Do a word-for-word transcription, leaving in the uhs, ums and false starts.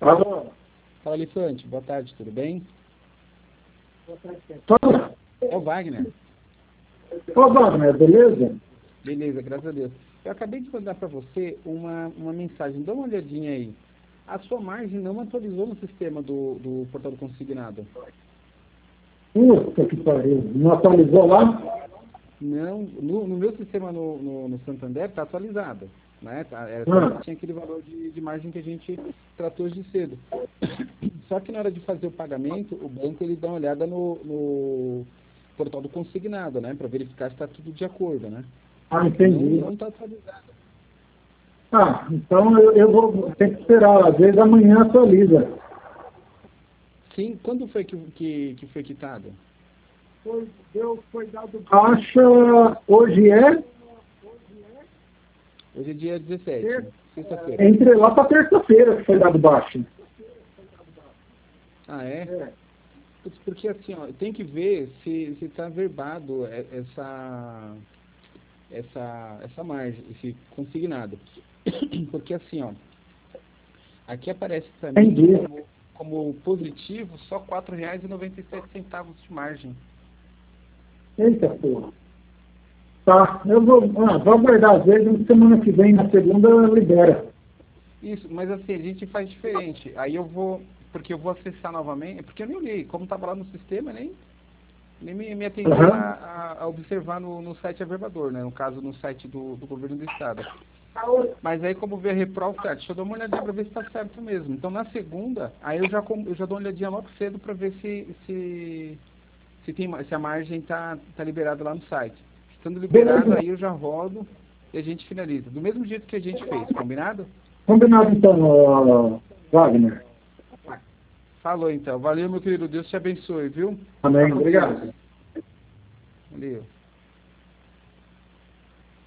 Alô? Fala, Elefante. Boa tarde, tudo bem? Boa tarde. É o Wagner. Ô, Wagner, beleza? Beleza, graças a Deus. Eu acabei de mandar para você uma, uma mensagem. Dá uma olhadinha aí. A sua margem não atualizou no sistema do, do portal do consignado. Puta que pariu. Não atualizou lá? Não, no, no meu sistema no, no, no Santander está atualizada. Né? Tá, era, Ah. tinha aquele valor de, de margem que a gente tratou hoje cedo. Só que na hora de fazer o pagamento, o banco ele dá uma olhada no, no portal do consignado, né? Para verificar se está tudo de acordo, né? Ah, entendi. Não está atualizado. Ah, então eu, eu vou ter que esperar. Às vezes amanhã atualiza. Sim, quando foi que, que, que foi quitado? Foi, deu, foi dado baixa. Hoje é? Hoje é dia dezessete, sexta-feira. Entre lá para terça-feira que foi dado baixa. Ah, é? É. Putz, porque assim, ó, tem que ver se se está verbado e- essa, essa, essa margem, esse consignado. Porque assim, ó, aqui aparece para mim Entendi. como, como positivo só quatro reais e noventa e sete centavos de margem. Eita, porra. Tá, eu vou, ah, vou aguardar. Às vezes semana que vem, na segunda, libera. Isso, mas assim, a gente faz diferente. Aí eu vou, porque eu vou acessar novamente, porque eu nem olhei, como estava lá no sistema, nem, nem me, me atendi Aham. a, a- a observar no, no site Averbador, né? No caso, no site do, do governo do estado. Mas aí, como ver a reprova, tá, deixa eu dar uma olhadinha para ver se está certo mesmo. Então, na segunda, aí eu já, com- eu já dou uma olhadinha logo cedo para ver se, se, se, tem, ma- se a margem está tá liberada lá no site. Estando liberada, Beleza. aí eu já rodo e a gente finaliza. Do mesmo jeito que a gente fez, combinado? Combinado então, ó, Wagner. Falou então. Valeu, meu querido. Deus te abençoe, viu? Amém. Fica com Obrigado. Deus. Valeu.